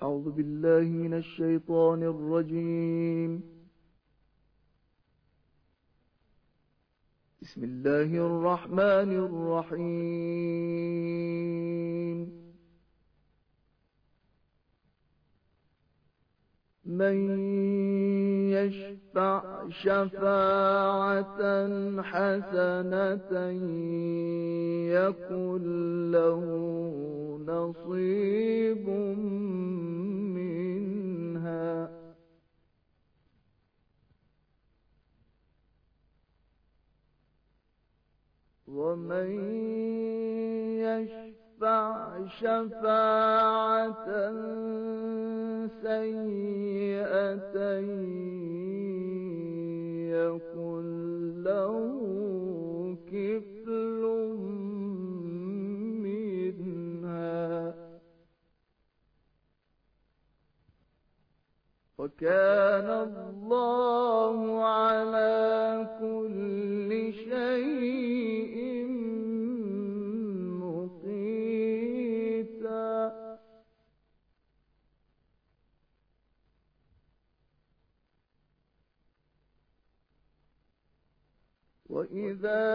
أعوذ بالله من الشيطان الرجيم. بسم الله الرحمن الرحيم. من يشفع شفاعة حسنة يكن له نصيب منها ومن يشفع شفاعة سيئة يكن له كفل منها وكان الله على كل شيء مقيتا. وإذا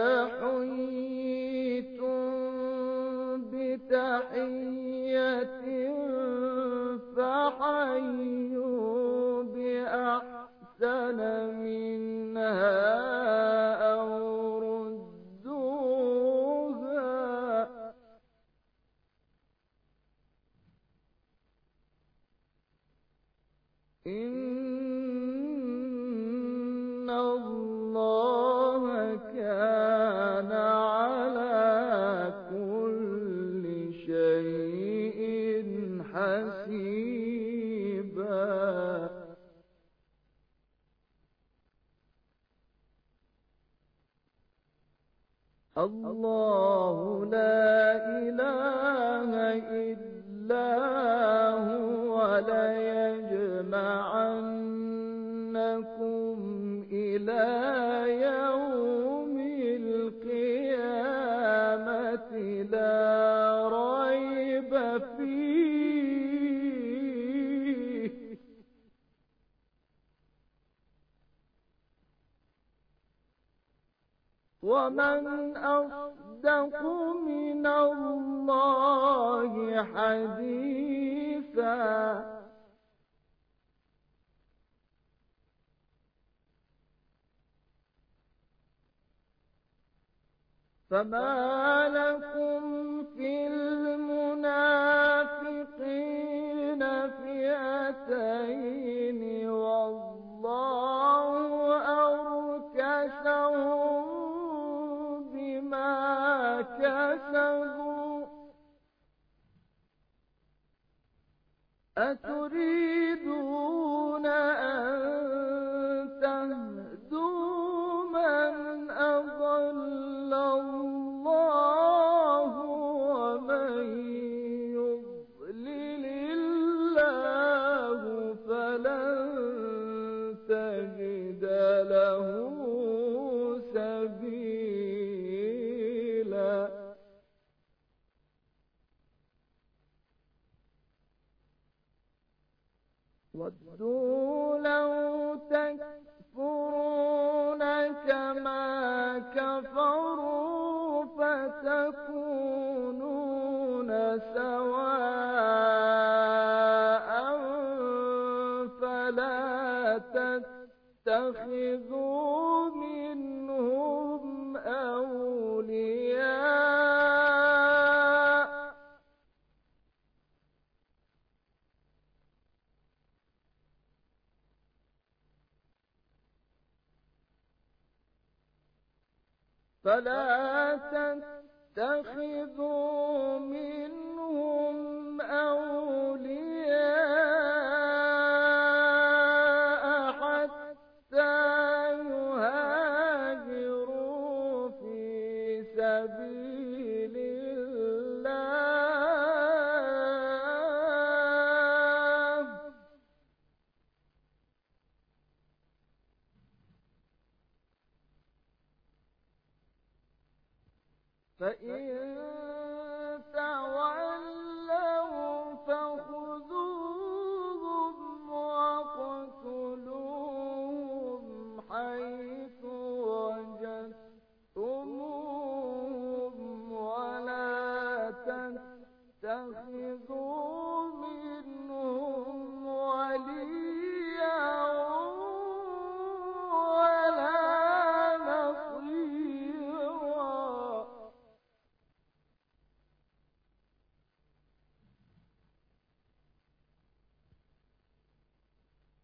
حييتم بتحية فحيوا بأحسن منها أو ردوها إن الله كان على كل شيء حسيبا. الله لا إله إلا هو ليجمعنكم إلى يوم القيامة لا ريب فيه ومن أصدق من الله حديثا. فما لكم في المنافقين فئتين والله أركسهم بما كسبوا أتريدون أن تهدوا من أضل الله ومن يضلل الله فلن تجد له سبيلا. ودوا لو تكفرون كما كفروا فتكونون سواء فلا تتخذوا منهم أولياء حتى يهاجروا في سبيل الله فإن تولوا فخذوهم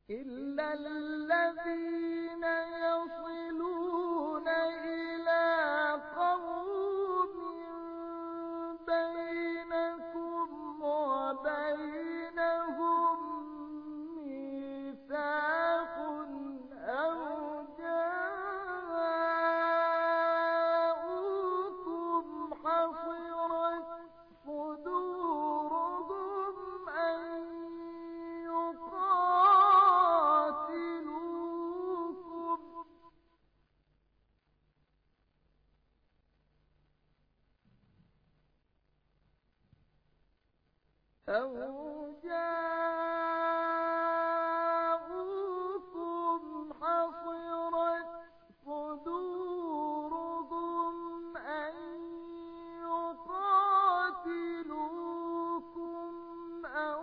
إلا الذين يصلون إلى قوم بينكم وبينهم ميثاق أو جاءوكم حصرت صدورهم أن يقاتلوكم حصرت صدورهم أن يقاتلوكم أو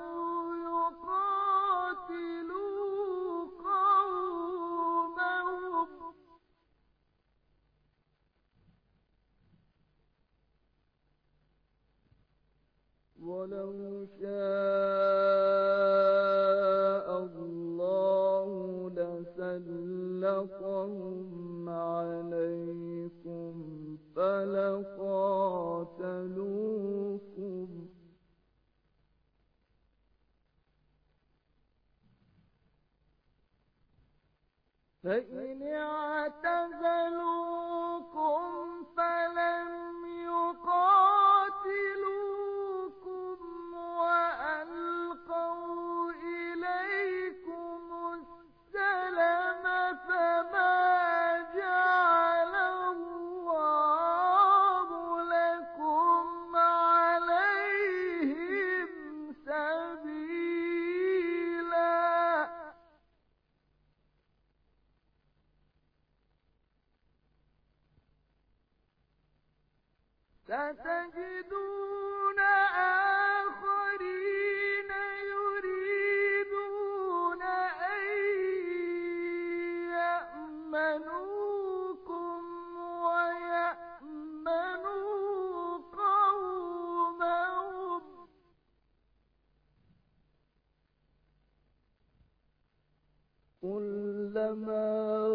يقاتلوا قومهم ولو شاء الله لسلطهم عليكم فلقاتلوكم فإن اعتزلوكم فلم يقاتلوكم وألقوا إليكم السلم فما جعل الله لكم عليهم سبيلا ستجدون آخرين يريدون أن يأمنوكم ويأمنوا قومهم كلما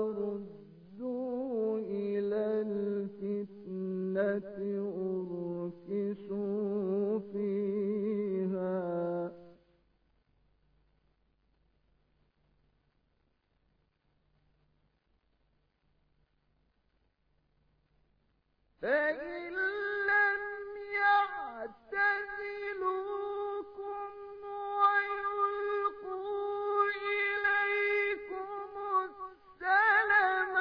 ردوا إلى الفتنة أركسوا فيها فإن لم يعتزلوكم ويلقوا إليكم السلم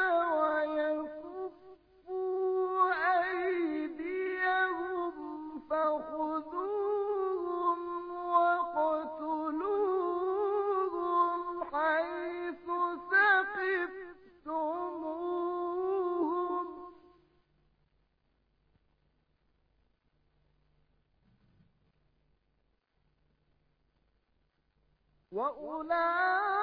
ويكفوا أيديهم فخذوهم وَاقْتُلُوهُمْ حَيْثُ ثَقِفْتُمُوهُمْ وَأُولَٰئِكَ